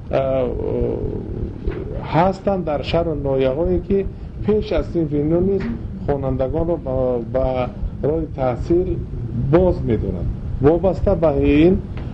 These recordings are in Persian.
هستند در شهر و ناحیه‌هایی که پیش از صنف نو نیز خوانندگان رو با راه تحصیل باز می‌دونند. وابسته به این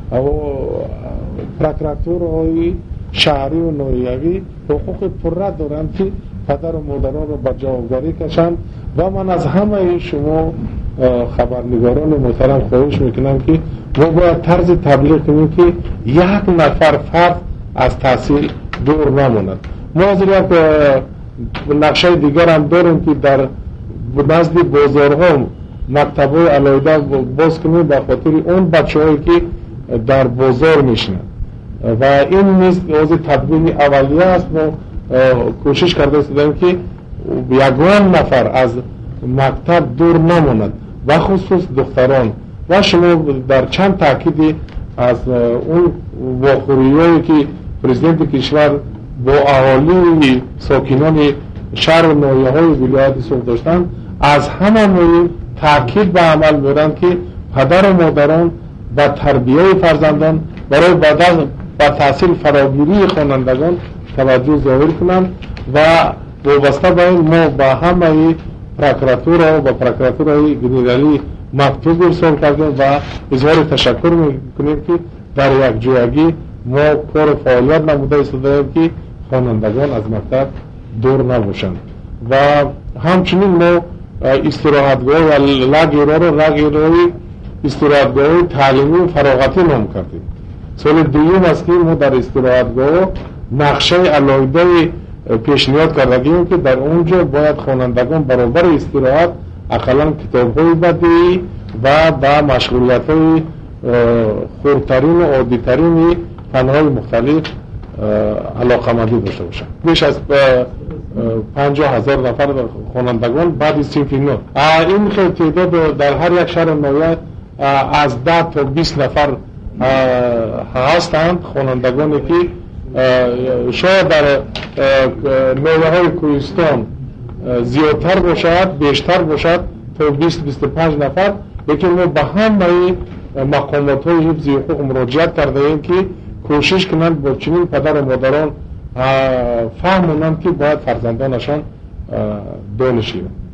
پروکراتورهای شهری و ناحیه‌ای حقوق پرره دارند که پدر و مادران رو به جوابگاری کشند و من از همه شما خبرنگاران محترم خواهش میکنم که ما باید طرز تبلیغ کنیم که یک نفر فرد از تحصیل دور نماند. ما از یک نقشه دیگر هم داریم که در نزد بازارها مکتب‌های علیحده باز کنیم به خاطر اون بچه‌هایی که در بازار میشنن و این نیز از تدبیر اولیه است. ما کوشش کرده استیم که یگان نفر از مکتب دور نماند و خصوص دختران و شما در چند تاکیدی از اون واخوریایی که پرزیدنت کشور با اهالی ساکنان شهر و ناحیه‌های ولایت سوخ داشتند از همه مورد تاکید به عمل بردند که پدر و مادران و تربیه فرزندان برای با تحصیل فراگیری خوانندگان توجه ظاهر کنند و وابسته به این ما با همه پروکراتورها و پروکراتورهای گنرالی مکتوب ارسال کردیم و اظهار تشکر میکنیم که در یک جایگی ما کار فعالیت نموده ایستادیم که خوانندگان از مکتب دور نباشند و همچنین ما استراحتگاه و لگیرهای استراحتگاه تعلیمی و فراغتی نام کردیم. سال دوم است که ما در استراحتگاه نقشه علیحده پیشنهاد کردیم که در اونجا باید خوانندگان برابر استراحت اقلا کتاب‌های بدیعی و با مشغولیت‌های خردترین و عادی‌ترین فن‌های مختلف علاقه‌مندی داشته باشند. بیش از 50,000 نفر خوانندگان بعد از صنف نو. این تعداد در هر یک شهر ناحیه از 10 تا 20 نفر هستند خوانندگانی که شاید در ناحیه‌های کوهستان زیادتر باشد، بیشتر باشد تا 20-25 نفر، لیکن ما به همه مقامات‌های حفظ حقوق مراجعت کرده ایم که کوشش کنند با چنین پدر و مادران فهمونند که باید فرزندانشان دانشی